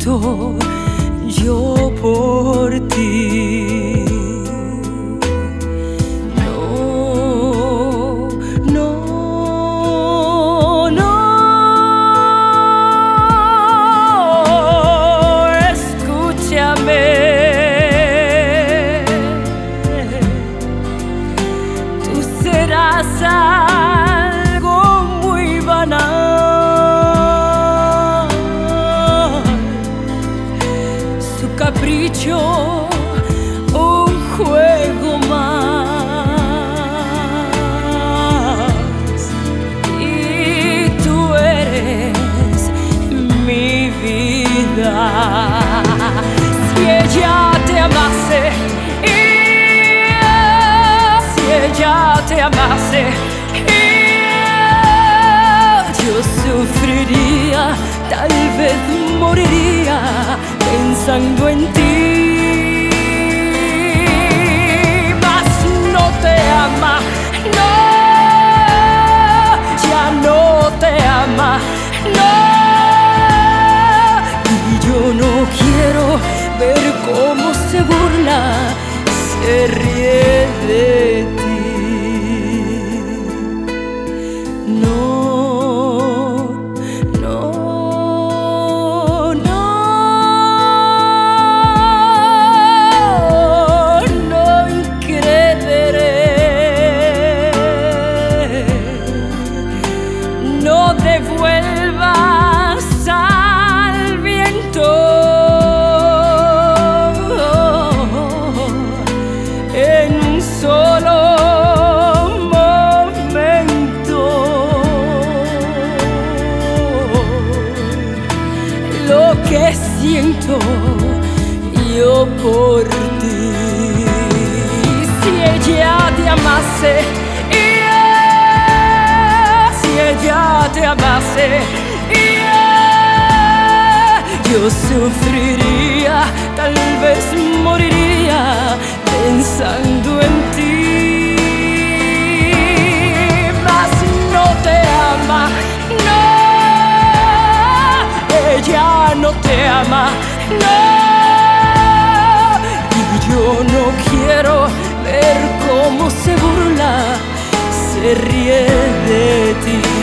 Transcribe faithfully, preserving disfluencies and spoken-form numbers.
siento yo por ti. No, no, no. Escúchame. Tú serás algo muy banal. Su capricho, un juego más. Y tú eres mi vida. Si ella te amase, si ella te amase, yo sufriría, tal vez moriría pensando en ti. Mas no te ama, no, ya no te ama, no. Y yo no quiero ver cómo se burla, se ríe de ti. No, no, no, no creeré. No devuelvas al viento en un solo momento lo que siento yo por ti. Si ella te amase, si ella te amase, yo sufriría, tal vez moriría pensando en ti. Mas no te ama, no, ella no te ama, no. Y yo no quiero ver cómo se burla, se ríe de ti.